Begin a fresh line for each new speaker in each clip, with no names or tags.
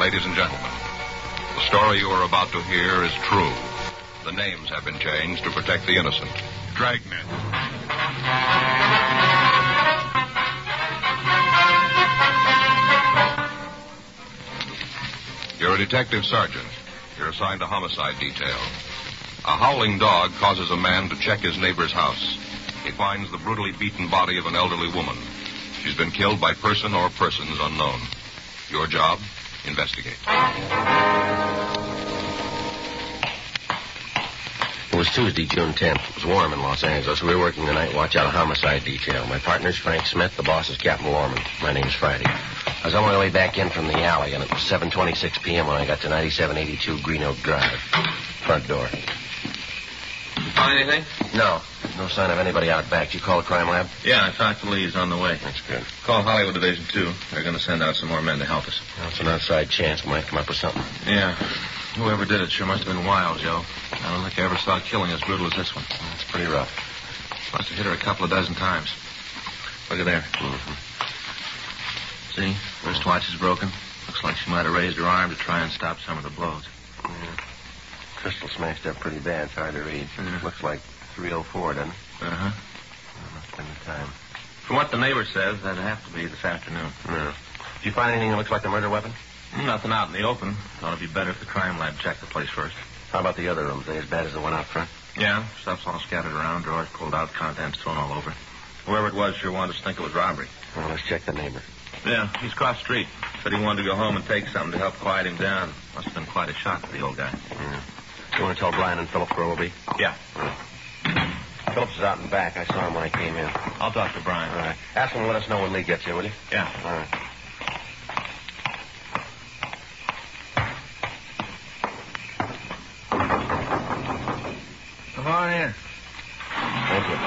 Ladies and gentlemen, the story you are about to hear is true. The names have been changed to protect the innocent.
Dragnet.
You're a detective sergeant. You're assigned to homicide detail. A howling dog causes a man to check his neighbor's house. He finds the brutally beaten body of an elderly woman. She's been killed by person or persons unknown. Your job? Investigate.
It was Tuesday, June 10th. It was warm in Los Angeles. We were working the night watch out of homicide detail. My partner's Frank Smith. The boss is Captain Lorman. My name's Friday. I was on my way back in from the alley, and it was 7:26 p.m. when I got to 9782 Green Oak Drive. Front door.
You find anything?
No. No sign of anybody out back. Did you call the crime lab?
Yeah, I talked to Lee. He's on the way.
That's good.
Call Hollywood Division 2. They're going to send out some more men to help us.
Well, it's an outside chance we might come up with something.
Yeah. Whoever did it sure must have been wild, Joe. I don't think I ever saw killing as brutal as this one.
It's pretty rough.
Must have hit her a couple of dozen times. Look at there.
Mm-hmm.
See? Wristwatch is broken. Looks like she might have raised her arm to try and stop some of the blows.
Yeah. Crystal smashed up pretty bad. It's hard to read. Looks like 3:04, doesn't it?
Uh-huh.
Must have been the time.
From what the neighbor says, that'd have to be this afternoon.
Yeah. Did you find anything that looks like a murder weapon?
Nothing out in the open. Thought it'd be better if the crime lab checked the place first.
How about the other rooms? They as bad as the one out front?
Yeah, stuff's all scattered around, drawers pulled out, contents thrown all over. Whoever it was sure wanted us to think it was robbery.
Well, let's check the neighbor.
Yeah, he's across the street. Said he wanted to go home and take something to help quiet him down. Must have been quite a shock for the old guy.
Yeah. You want to tell Brian and Phillips where we'll be?
Yeah.
Phillips is out in back. I saw him when I came in.
I'll talk to Brian.
All right. Ask him to let us know when Lee gets here, will you?
Yeah.
All right.
Come on in.
Thank you.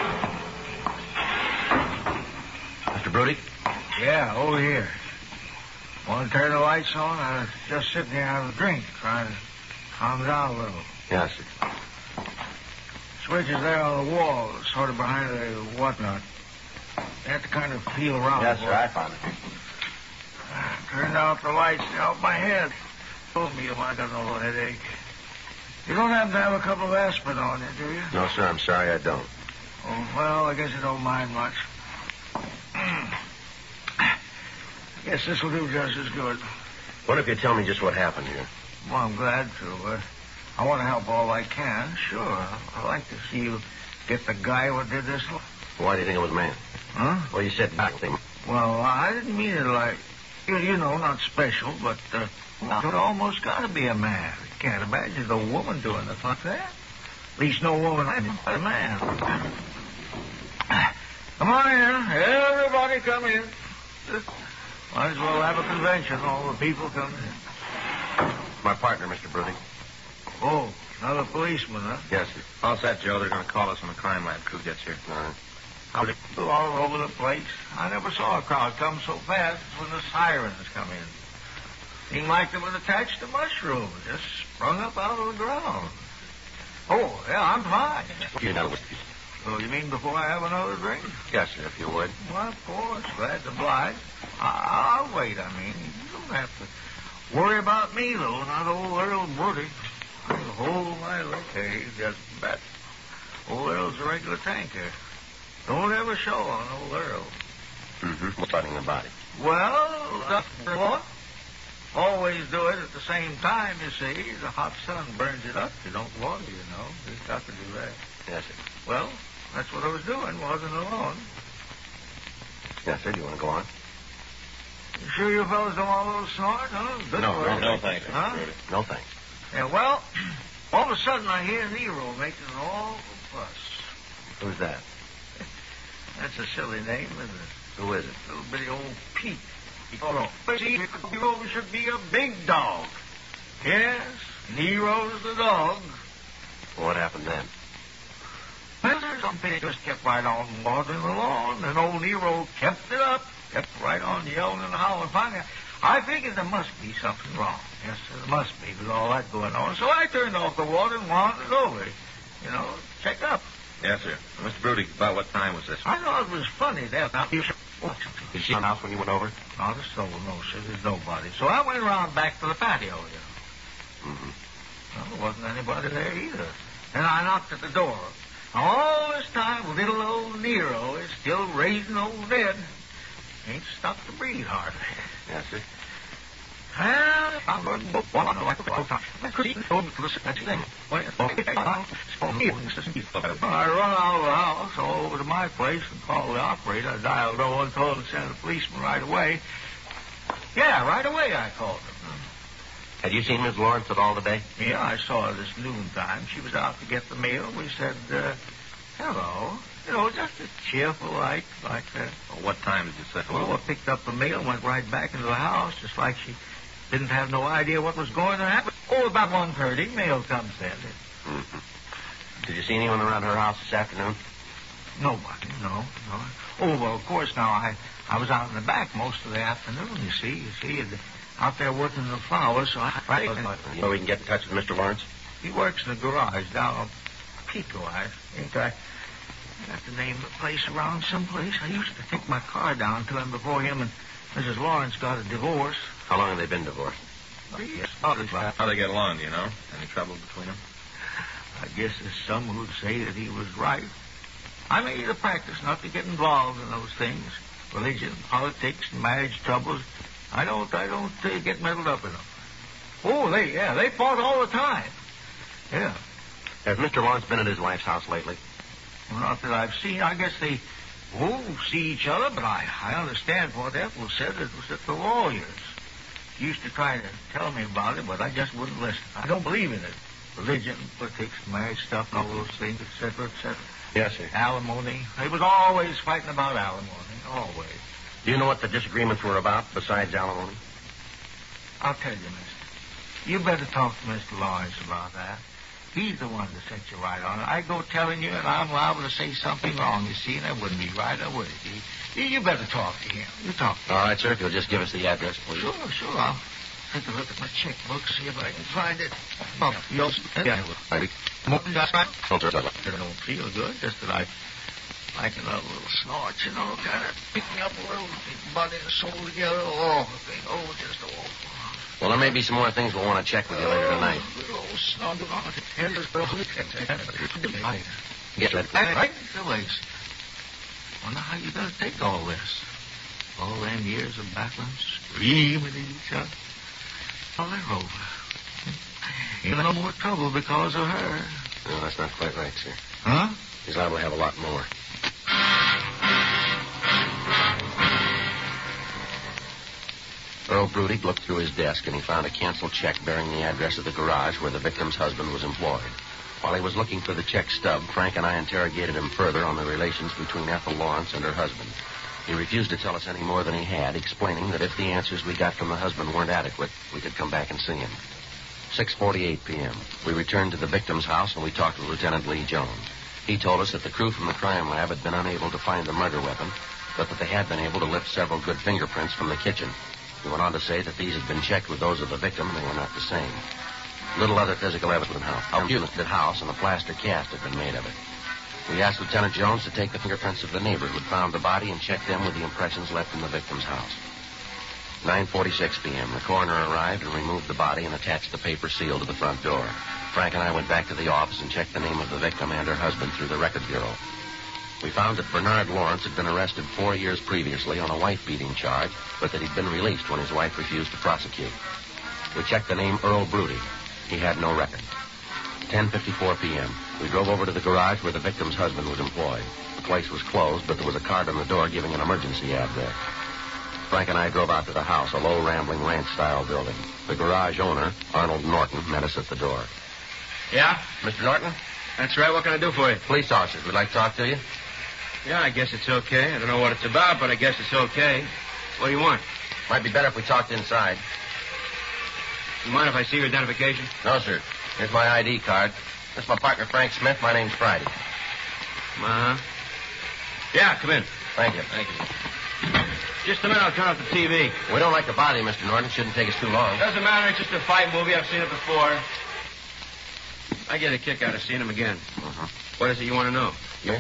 Mr. Brody?
Yeah, over here. Want to turn the lights on? I was just sitting here having a drink, trying to calm down a little.
Yes.
Switch is there on the wall, sort of behind the whatnot. You have to kind of feel around.
Yes, sir, I found it.
Turned out the lights to help my head. Told me if I got no headache. You don't happen to have a couple of aspirin on you, do you?
No, sir, I'm sorry I don't.
Oh, well, I guess you don't mind much. Guess this will do just as good.
What if you tell me just what happened here?
Well, I'm glad to. I want to help all I can, sure. I'd like to see you get the guy who did this.
Why do you think it was a man?
Huh?
Well, you said nothing.
Well, I didn't mean it like, you know, not special, but it almost got to be a man. You can't imagine a woman doing it like that. At least no woman like a man. Come on in. Everybody come in. Might as well have a convention. All the people come in.
My partner, Mr. Brody.
Oh, another policeman, huh?
Yes, sir.
All set, Joe. They're going to call us when the crime lab crew gets here.
All right.
People all over the place. I never saw a crowd come so fast when the sirens come in. Seemed like they were attached to mushrooms, just sprung up out of the ground. Oh, yeah, I'm fine.
You know,
So you mean before I have another drink?
yes, sir, if you would.
Well, of course. Glad to oblige. I'll wait, I mean. You don't have to worry about me, though, not old Earl Brody. I'll hold my liquor. He's just bet. Old Earl's a regular tanker. Don't ever show on old Earl.
Mm-hmm. What's fighting the body?
Well, what? Always do it at the same time, you see. The hot sun burns it up. You don't water, you know. You've got to do that.
Yes, sir.
Well, that's what I was doing. Wasn't alone.
Yes, sir. Do you want to go on?
You sure you fellas don't want a little snort, huh? Good
No,
for you.
No, thanks.
Huh?
No, thanks.
Yeah, well, all of a sudden I hear Nero making an awful fuss.
Who's that?
That's a silly name, isn't it?
Who is it?
Little bitty old Pete. Oh, but see, Nero should be a big dog. Yes, Nero's the dog.
What happened then?
Well, something just kept right on watering the lawn, and old Nero kept it up, kept right on yelling and howling. Finally, I figured there must be something wrong. Yes, there must be with all that going on. So I turned off the water and wandered over, you know, check up.
Yes, sir. Mr. Brody, about what time was this?
I thought it was funny that now you
see the house when you went over?
Not a soul, no, sir. There's nobody. So I went around back to the patio,
Mm-hmm.
Well, there wasn't anybody there either. Then I knocked at the door. All this time, little old Nero is still raising old Ned. Ain't stopped to breathe hardly.
Yes, sir.
Well, I'm going to book one. I run out of the house over to my place and called the operator. I dialed 012 and sent a policeman right away. Yeah, right away I called him.
Had you seen Miss Lawrence at all today?
Yeah, I saw her this noontime. She was out to get the mail. We said, hello. You know, just a cheerful like that.
Well, what time did you say?
Well, I picked up the mail and went right back into the house, just like she didn't have no idea what was going to happen. Oh, about 1:30, mail comes then.
Mm-hmm. Did you see anyone around her house this afternoon?
Nobody, no. Oh, well, of course, now, I was out in the back most of the afternoon, you see, out there working the flowers, so
So we can get in touch with Mr. Lawrence?
He works in the garage down on Pico. I think I got the name of the place around someplace. I used to take my car down to him before him and Mrs. Lawrence got a divorce.
How long have they been divorced?
Yes.
How they get along, do you know? Any trouble between them?
I guess there's some who'd say that he was right. I made it a practice not to get involved in those things. Religion, politics, and marriage troubles. I don't get muddled up in them. Oh, they fought all the time. Yeah.
Has Mr. Lawrence been at his wife's house lately?
Well, not that I've seen. I guess they see each other, but I understand what Ethel said. It was that the lawyers used to try to tell me about it, but I just wouldn't listen. I don't believe in it. Religion, politics, marriage stuff, and all those things, et cetera, et cetera.
Yes, sir.
Alimony. They was always fighting about alimony. Always.
Do you know what the disagreements were about besides alimony?
I'll tell you, mister. You better talk to Mr. Lawrence about that. He's the one that set you right on it. I go telling you, and I'm liable to say something wrong, you see, and that wouldn't be right, I would. You better talk to him. You talk to him.
All right, sir, if you'll just give us the address, please.
Sure. I'll take a look at my checkbook, see if I can find it. Oh, you'll... Yeah,
Ready?
That's right.
Oh, sir.
I don't feel good, just that I like another little snort, you know, kind of pick me up a little, body and soul together. Just awful.
Well, there may be some more things we'll want to check with you later tonight. Get ready.
Right, Phyllis. Wonder how you gonna take all this. All them years of battling, screaming at each other. Well, they're over. Ain't no more trouble because of her.
No, that's not quite right, sir.
Huh?
He's liable to have a lot more. Earl Brudig looked through his desk, and he found a canceled check bearing the address of the garage where the victim's husband was employed. While he was looking for the check stub, Frank and I interrogated him further on the relations between Ethel Lawrence and her husband. He refused to tell us any more than he had, explaining that if the answers we got from the husband weren't adequate, we could come back and see him. 6:48 p.m. We returned to the victim's house, and we talked with Lieutenant Lee Jones. He told us that the crew from the crime lab had been unable to find the murder weapon, but that they had been able to lift several good fingerprints from the kitchen. He went on to say that these had been checked with those of the victim, and they were not the same. Little other physical evidence of the house, and a plaster cast had been made of it. We asked Lieutenant Jones to take the fingerprints of the neighbor who had found the body and check them with the impressions left in the victim's house. 9:46 p.m. The coroner arrived and removed the body and attached the paper seal to the front door. Frank and I went back to the office and checked the name of the victim and her husband through the record bureau. We found that Bernard Lawrence had been arrested 4 years previously on a wife-beating charge, but that he'd been released when his wife refused to prosecute. We checked the name Earl Brudig. He had no record. 10:54 p.m. We drove over to the garage where the victim's husband was employed. The place was closed, but there was a card on the door giving an emergency address. Frank and I drove out to the house, a low, rambling ranch-style building. The garage owner, Arnold Norton, met us at the door.
Yeah?
Mr. Norton?
That's right. What can I do for you?
Police officers would like to talk to you.
Yeah, I guess it's okay. I don't know what it's about, but I guess it's okay. What do you want?
Might be better if we talked inside.
You mind if I see your identification?
No, sir. Here's my ID card. This is my partner, Frank Smith. My name's Friday.
Uh-huh. Yeah, come in.
Thank you.
Just a minute, I'll turn off the TV.
We don't like to bother you, Mr. Norton. Shouldn't take us too long.
Doesn't matter, it's just a fight movie. I've seen it before. I get a kick out of seeing him again.
Uh-huh.
What is it you want to know?
Yeah?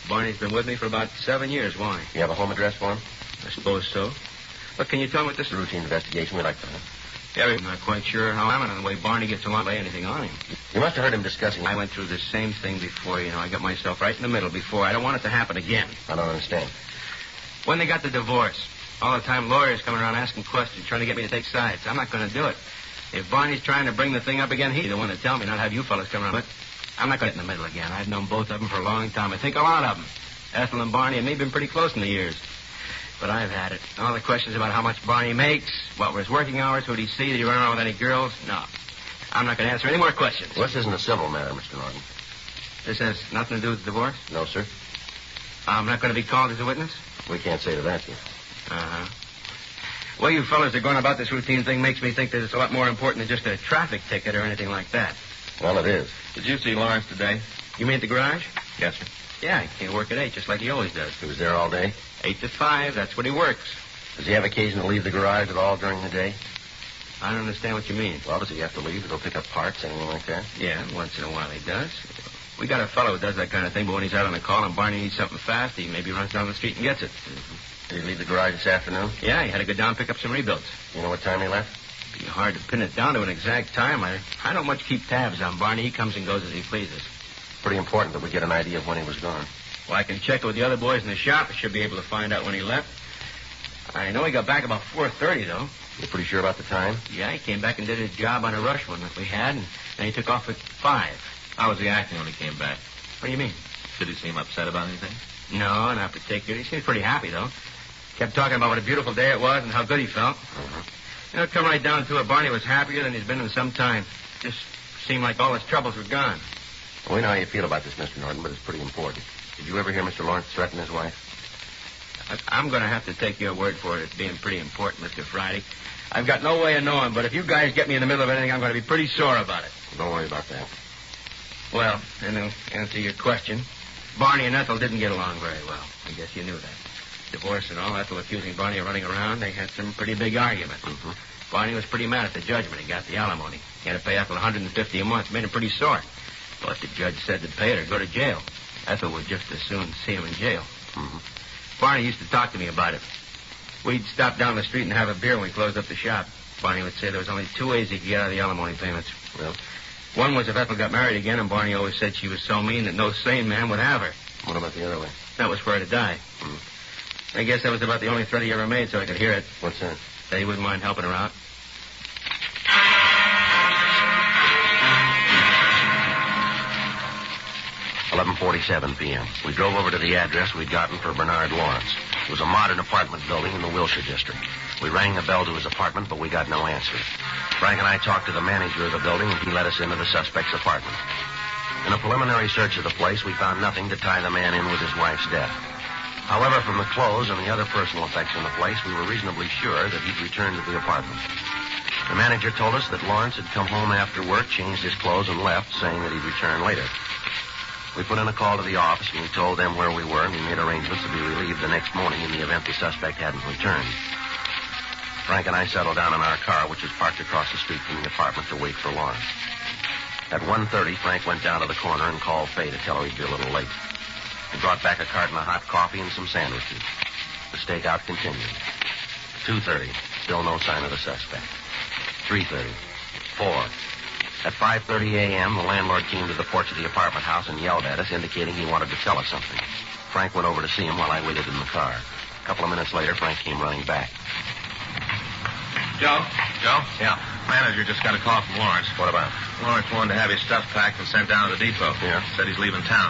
Barney's been with me for about 7 years. Why?
You have a home address for him?
I suppose so. But can you tell me what this
It's a routine investigation. We like to know.
Yeah, I'm not quite sure how I'm in the way Barney gets along to lay anything on him.
You must have heard him discussing...
I went through the same thing before, I got myself right in the middle before. I don't want it to happen again.
I don't understand.
When they got the divorce, all the time lawyers coming around asking questions, trying to get me to take sides. I'm not going to do it. If Barney's trying to bring the thing up again, he's the one to tell me, not have you fellas come around. But I'm not going to get in the middle again. I've known both of them for a long time. I think a lot of them. Ethel and Barney and me have been pretty close in the years. But I've had it. All the questions about how much Barney makes, what were his working hours, who'd he see, did he run around with any girls? No. I'm not going to answer any more questions.
Well, this isn't a civil matter, Mr. Norton.
This has nothing to do with the divorce?
No, sir.
I'm not going to be called as a witness?
We can't say to that, sir.
Uh-huh. The way you fellas are going about this routine thing makes me think that it's a lot more important than just a traffic ticket or anything like that.
Well, it is.
Did you see Lawrence today?
You mean at the garage?
Yes, sir.
Yeah, he came to work at 8, just like he always does.
He was there all day?
8 to 5, that's when he works.
Does he have occasion to leave the garage at all during the day?
I don't understand what you mean.
Well, does he have to leave to go pick up parts, anything like that?
Yeah, once in a while he does. We got a fellow who does that kind of thing, but when he's out on a call and Barney needs something fast, he maybe runs down the street and gets it.
Mm-hmm. Did he leave the garage this afternoon?
Yeah, he had to go down and pick up some rebuilds.
You know what time he left?
It'd be hard to pin it down to an exact time. I don't much keep tabs on Barney. He comes and goes as he pleases.
Pretty important that we get an idea of when he was gone.
Well, I can check it with the other boys in the shop. I should be able to find out when he left. I know he got back about 4:30, though.
You're pretty sure about the time?
Yeah, he came back and did his job on a rush one that we had, and then he took off at 5.
How was he acting when he came back?
What do you mean?
Did he seem upset about anything?
No, not particularly. He seemed pretty happy, though. Kept talking about what a beautiful day it was and how good he felt.
Uh-huh.
Come right down to it, Barney was happier than he's been in some time. Just seemed like all his troubles were gone.
Well, we know how you feel about this, Mr. Norton, but it's pretty important. Did you ever hear Mr. Lawrence threaten his wife?
I'm going to have to take your word for it as being pretty important, Mr. Friday. I've got no way of knowing, but if you guys get me in the middle of anything, I'm going to be pretty sore about it.
Don't worry about that.
Well, and to answer your question, Barney and Ethel didn't get along very well. I guess you knew that. Divorce and all, Ethel accusing Barney of running around, they had some pretty big argument.
Mm-hmm.
Barney was pretty mad at the judge when he got the alimony. He had to pay Ethel $150 a month. Made him pretty sore. But the judge said to pay it or go to jail. Ethel would just as soon see him in jail.
Mm-hmm.
Barney used to talk to me about it. We'd stop down the street and have a beer when we closed up the shop. Barney would say there was only 2 ways he could get out of the alimony payments.
Well?
One was if Ethel got married again, and Barney always said she was so mean that no sane man would have her.
What about the other way?
That was for her to die. I guess that was about the only threat he ever made so I could hear it.
What's that?
That he wouldn't mind helping her out.
$11:47 p.m. We drove over to the address we'd gotten for Bernard Lawrence. It was a modern apartment building in the Wilshire district. We rang the bell to his apartment, but we got no answer. Frank and I talked to the manager of the building, and he let us into the suspect's apartment. In a preliminary search of the place, we found nothing to tie the man in with his wife's death. However, from the clothes and the other personal effects in the place, we were reasonably sure that he'd returned to the apartment. The manager told us that Lawrence had come home after work, changed his clothes, and left, saying that he'd return later. We put in a call to the office, and we told them where we were, and we made arrangements to be relieved the next morning in the event the suspect hadn't returned. Frank and I settled down in our car, which was parked across the street from the apartment, to wait for Lawrence. At 1:30, Frank went down to the corner and called Fay to tell her he'd be a little late. He brought back a carton of hot coffee and some sandwiches. The stakeout continued. 2:30, still no sign of the suspect. 3:30, 4. At 5:30 a.m., the landlord came to the porch of the apartment house and yelled at us, indicating he wanted to tell us something. Frank went over to see him while I waited in the car. A couple of minutes later, Frank came running back.
Joe? Joe?
Yeah.
Manager just got a call from Lawrence.
What about?
Lawrence wanted to have his stuff packed and sent down to the depot.
Yeah?
Said he's leaving town.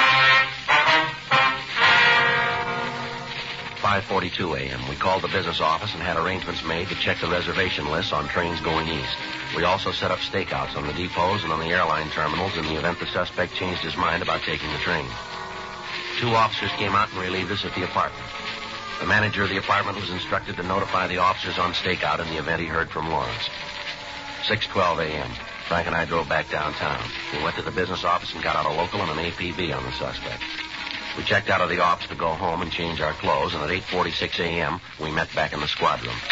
5:42 a.m. We called the business office and had arrangements made to check the reservation lists on trains going east. We also set up stakeouts on the depots and on the airline terminals in the event the suspect changed his mind about taking the train. 2 officers came out and relieved us at the apartment. The manager of the apartment was instructed to notify the officers on stakeout in the event he heard from Lawrence. 6:12 a.m. Frank and I drove back downtown. We went to the business office and got out a local and an APB on the suspect. We checked out of the office to go home and change our clothes, and at 8:46 a.m., we met back in the squad room.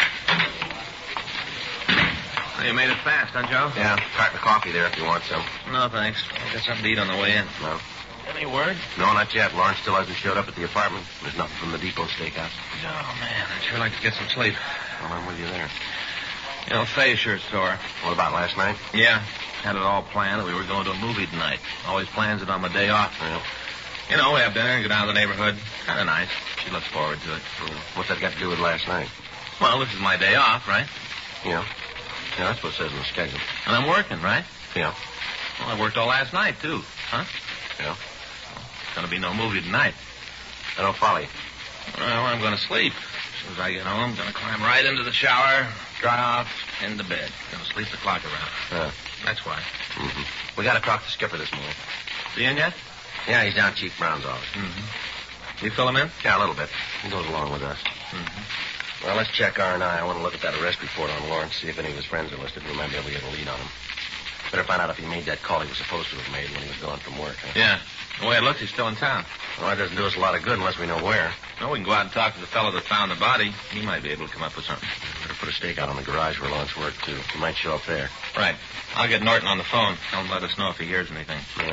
Well, you made it fast, huh, Joe?
Yeah, carton of coffee there if you want some.
No, thanks. I got something to eat on the way in.
No?
Any word?
No, not yet. Lawrence still hasn't showed up at the apartment. There's nothing from the depot steakhouse.
Oh, man, I'd sure like to get some sleep.
Well, I'm with you there.
You know, Faye's sure sore.
What about last night?
Yeah. Had it all planned that we were going to a movie tonight. Always plans it on my day off.
Well,
You know, we have dinner and go down to the neighborhood. Kind of nice. She looks forward to it.
what's that got to do with last night?
Well, this is my day off, right?
Yeah. Yeah, that's what it says in the schedule.
And I'm working, right?
Yeah.
Well, I worked all last night, too. Huh?
Yeah.
Gonna be no movie tonight.
I don't follow you.
Well, I'm gonna sleep. As soon as I get home, I'm gonna climb right into the shower, dry off, into bed. Gonna sleep the clock around. That's why.
Mm-hmm. We got to talk to Skipper this morning.
Is he in yet?
Yeah, he's down at Chief Brown's office.
Mm-hmm. You fill him in?
Yeah, a little bit. He goes along with us.
Mm-hmm.
Well, let's check R&I. I want to look at that arrest report on Lawrence, see if any of his friends are listed. We might be able to get a lead on him. Better find out if he made that call he was supposed to have made when he was gone from work. Huh?
Yeah. The way it looks, he's still in town.
Well, that doesn't do us a lot of good unless we know where.
Well, we can go out and talk to the fellow that found the body. He might be able to come up with something.
Better put a stake out on the garage where Lawrence worked, too. He might show up there.
Right. I'll get Norton on the phone. Tell him to let us know if he hears anything.
Yeah.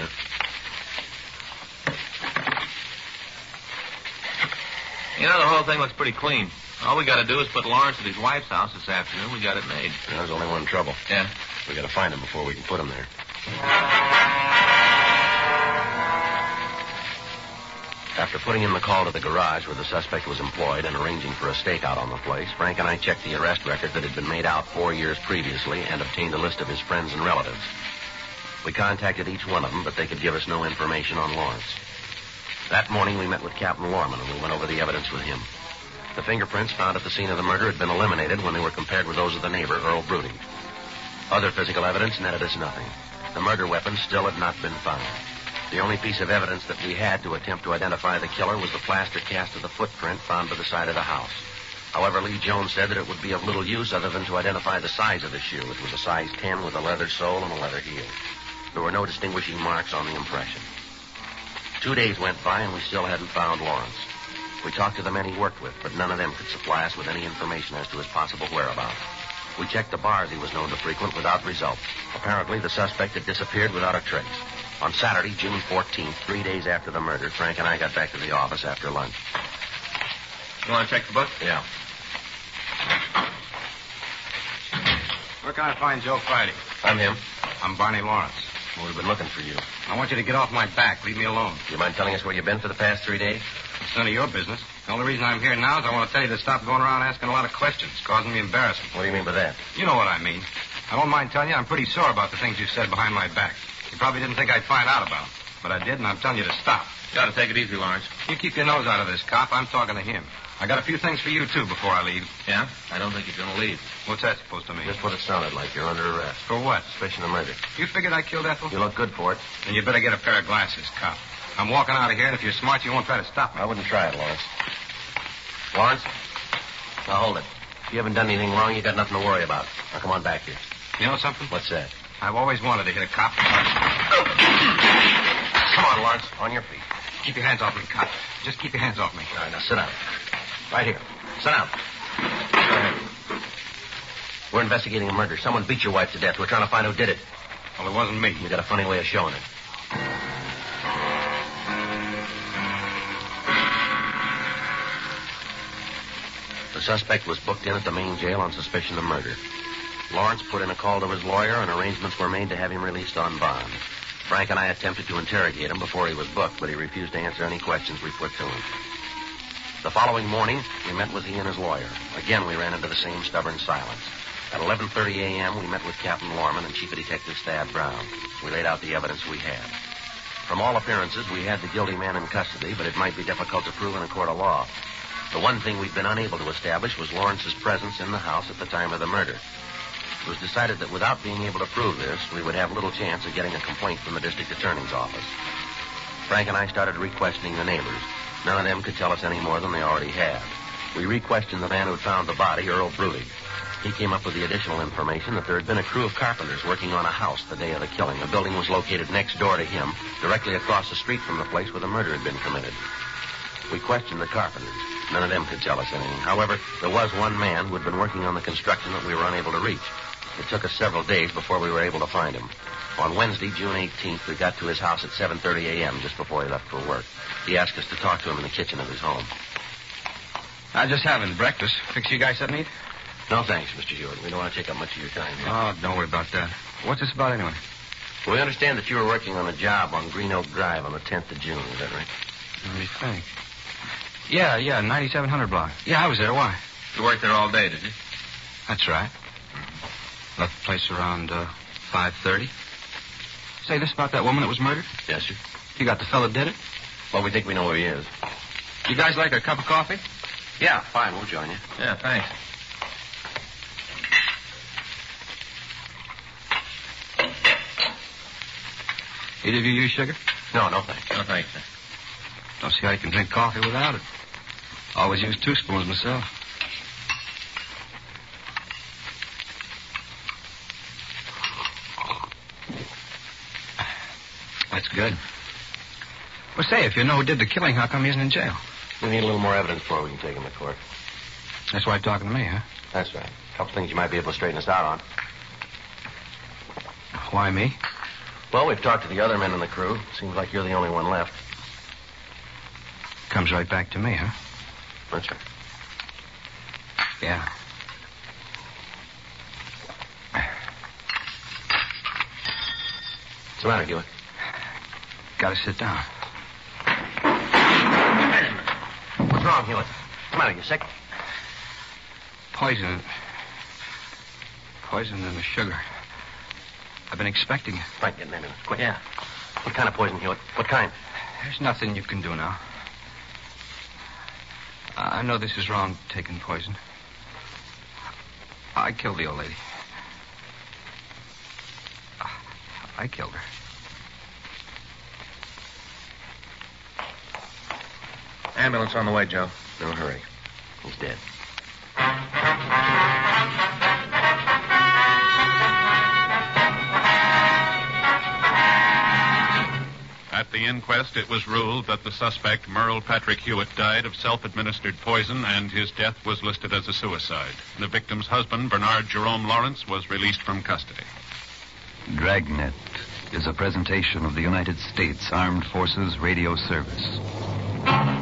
You know, the whole thing looks pretty clean. All we got to do is put Lawrence at his wife's house this afternoon. We got it made.
There's only one trouble.
Yeah?
We got to find him before we can put him there. After putting in the call to the garage where the suspect was employed and arranging for a stakeout on the place, Frank and I checked the arrest record that had been made out 4 years previously and obtained a list of his friends and relatives. We contacted each one of them, but they could give us no information on Lawrence. That morning, we met with Captain Lorman, and we went over the evidence with him. The fingerprints found at the scene of the murder had been eliminated when they were compared with those of the neighbor, Earl Broody. Other physical evidence netted us nothing. The murder weapon still had not been found. The only piece of evidence that we had to attempt to identify the killer was the plaster cast of the footprint found by the side of the house. However, Lee Jones said that it would be of little use other than to identify the size of the shoe. It was a size 10 with a leather sole and a leather heel. There were no distinguishing marks on the impression. 2 days went by, and we still hadn't found Lawrence. We talked to the men he worked with, but none of them could supply us with any information as to his possible whereabouts. We checked the bars he was known to frequent without result. Apparently, the suspect had disappeared without a trace. On Saturday, June 14th, 3 days after the murder, Frank and I got back to the office after lunch.
You want to check the book?
Yeah.
Where can I find Joe Friday?
I'm him.
I'm Barney Lawrence.
We've been looking for you.
I want you to get off my back. Leave me alone.
You mind telling us where you've been for the past 3 days?
It's none of your business. The only reason I'm here now is I want to tell you to stop going around asking a lot of questions, causing me embarrassment.
What do you mean by that?
You know what I mean. I don't mind telling you I'm pretty sore about the things you said behind my back. You probably didn't think I'd find out about them. But I did, and I'm telling you to stop.
You got to take it easy, Lawrence.
You keep your nose out of this, cop. I'm talking to him. I got a few things for you, too, before I leave.
Yeah? I don't think he's going to leave.
What's that supposed to mean?
Just what it sounded like. You're under arrest.
For what?
Suspicion of murder.
You figured I killed Ethel?
You look good for it.
Then you better get a pair of glasses, cop. I'm walking out of here, and if you're smart, you won't try to stop me.
I wouldn't try it, Lawrence. Lawrence? Now, hold it. If you haven't done anything wrong, you got nothing to worry about. Now, come on back here.
You know something?
What's that?
I've always wanted to hit a cop.
Come on, Lawrence. On your feet.
Keep your hands off me, cop. Just keep your hands off me.
All right, now sit down. Right here. Sit down. Go ahead. We're investigating a murder. Someone beat your wife to death. We're trying to find who did it.
Well, it wasn't me.
You got a funny way of showing it. The suspect was booked in at the main jail on suspicion of murder. Lawrence put in a call to his lawyer, and arrangements were made to have him released on bond. Frank and I attempted to interrogate him before he was booked, but he refused to answer any questions we put to him. The following morning, we met with he and his lawyer. Again, we ran into the same stubborn silence. At 11:30 a.m., we met with Captain Lorman and Chief of Detectives Thad Brown. We laid out the evidence we had. From all appearances, we had the guilty man in custody, but it might be difficult to prove in a court of law. The one thing we'd been unable to establish was Lawrence's presence in the house at the time of the murder. It was decided that without being able to prove this, we would have little chance of getting a complaint from the district attorney's office. Frank and I started re-questioning the neighbors. None of them could tell us any more than they already had. We re-questioned the man who found the body, Earl Broody. He came up with the additional information that there had been a crew of carpenters working on a house the day of the killing. The building was located next door to him, directly across the street from the place where the murder had been committed. We questioned the carpenters. None of them could tell us anything. However, there was one man who had been working on the construction that we were unable to reach. It took us several days before we were able to find him. On Wednesday, June 18th, we got to his house at 7:30 a.m., just before he left for work. He asked us to talk to him in the kitchen of his home.
I'm just having breakfast. Fix you guys something to eat?
No, thanks, Mr. Hewitt. We don't want to take up much of your time here.
Oh, don't worry about that. What's this about anyway?
Well, we understand that you were working on a job on Green Oak Drive on the 10th of June. Is that right?
Let me think. Yeah, 9700 block. Yeah, I was there. Why?
You worked there all day, did you?
That's right. Left the place around 5:30. Say, this about that woman that was murdered?
Yes, sir.
You got the fella that did it?
Well, we think we know where he is.
You guys like a cup of coffee?
Yeah, fine. We'll join you.
Yeah, thanks.
Either of you use sugar?
No, thanks.
No, thanks, sir.
Don't see how you can drink coffee without it. Always use 2 spoons myself. That's good. Well, say, if you know who did the killing, how come he isn't in jail?
We need a little more evidence before we can take him to court.
That's why you're talking to me, huh?
That's right. A couple things you might be able to straighten us out on.
Why me?
Well, we've talked to the other men in the crew. Seems like you're the only one left.
Comes right back to me, huh?
That's right.
Yeah.
What's the matter, Hewitt?
Gotta sit down.
What's wrong, Hewitt? What's the matter? You sick?
Poison. Poison in the sugar. I've been expecting it.
Right, get an ambulance. Quick. Yeah. What kind of poison, Hewitt? What kind?
There's nothing you can do now. I know this is wrong, taking poison. I killed the old lady. I killed her.
Ambulance on the way, Joe.
No hurry. He's dead.
At the inquest, it was ruled that the suspect, Merle Patrick Hewitt, died of self-administered poison, and his death was listed as a suicide. The victim's husband, Bernard Jerome Lawrence, was released from custody.
Dragnet is a presentation of the United States Armed Forces Radio Service.